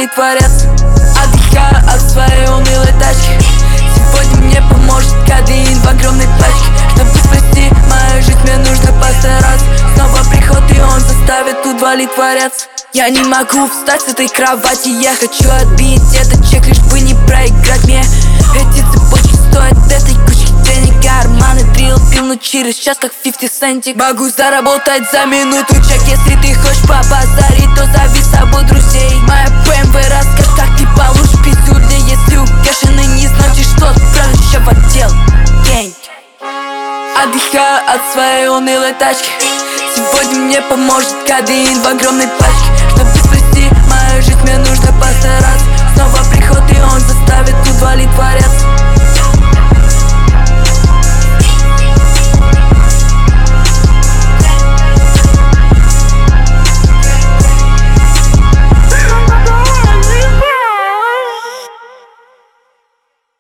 творит творец. Отдыхаю от своей унылой тачки. Сегодня мне поможет кадеин в огромной пачке. Чтобы спасти мою жизнь, мне нужно постараться. Снова приход, и он заставит, тут валит творец. Я не могу встать с этой кровати. Я хочу отбить этот чек, лишь бы не проиграть мне. Эти цепочки стоят этой кучки денег. Карманы дрил, пил, но через час как 50 центик. Могу заработать за минуту чек. Если ты хочешь побазарить, то зови с собой друзей. Моя ПМВ расскажет, как ты получишь пиздюрня. Если у Кешины не значит, что отправишься в отдел. Гэнг. Отдыхаю от своей унылой тачки. Сегодня мне поможет кадеин в огромной пачке.